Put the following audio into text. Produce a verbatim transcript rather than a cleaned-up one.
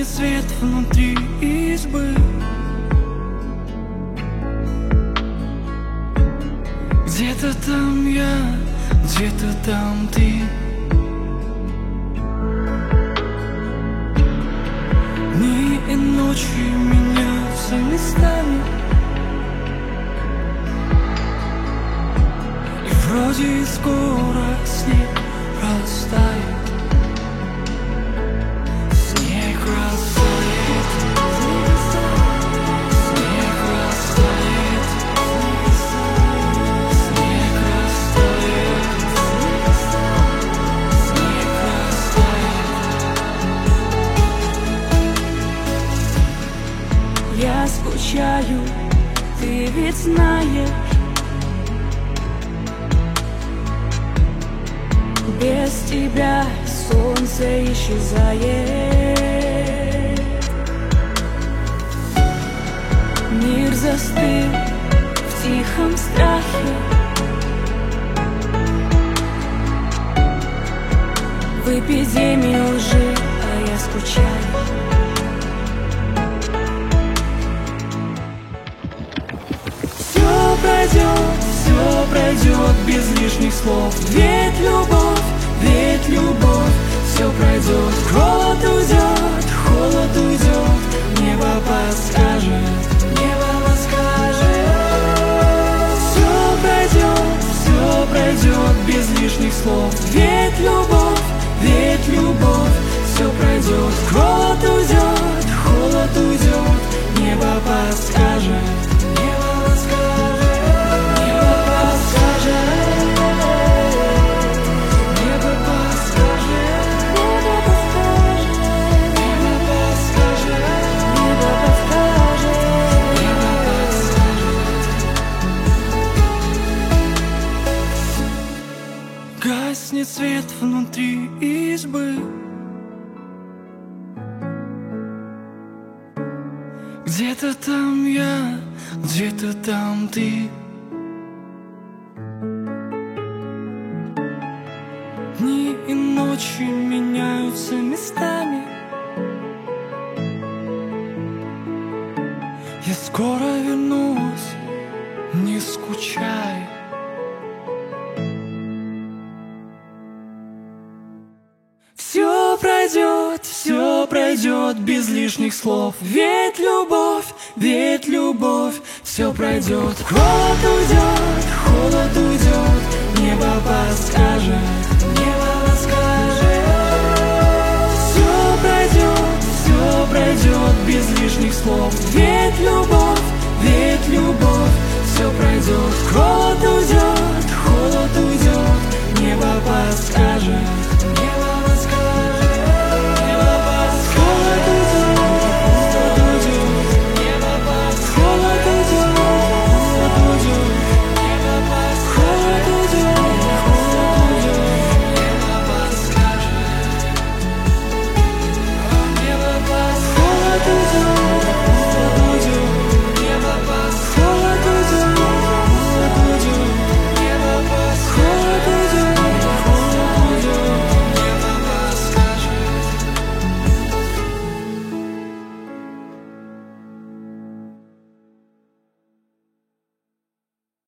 Гаснет свет внутри избы, где-то там я, где-то там ты. Дни и ночи меняются местами, и вроде скоро снег растает. Снег растает, снег растает, снег растает, снег растает. Я скучаю, ты ведь знаешь, без тебя солнце исчезает. Мир застыл в тихом страхе, в эпидемии лжи, а я скучаю. Все пройдет, все пройдет без лишних слов. Ведь любовь, ведь любовь, все пройдет. Холод уйдет, холод уйдет, небо подскажет, небо подскажет. Все пройдет, все пройдет без лишних слов. Ведь любовь, ведь любовь, все пройдет. Холод уйдет, холод уйдет, небо подскажет. Гаснет свет внутри избы, где-то там я, где-то там ты. Дни и ночи меняются местами, я скоро вернусь, не скучай. Все пройдет, все пройдет без лишних слов. Ведь любовь, ведь любовь, все пройдет. Холод уйдет, холод уйдет, небо подскажет, небо подскажет. Все пройдет, все пройдет без лишних слов. Ведь любовь, ведь любовь, все пройдет. Холод уйдет, холод уйдет, небо подскажет.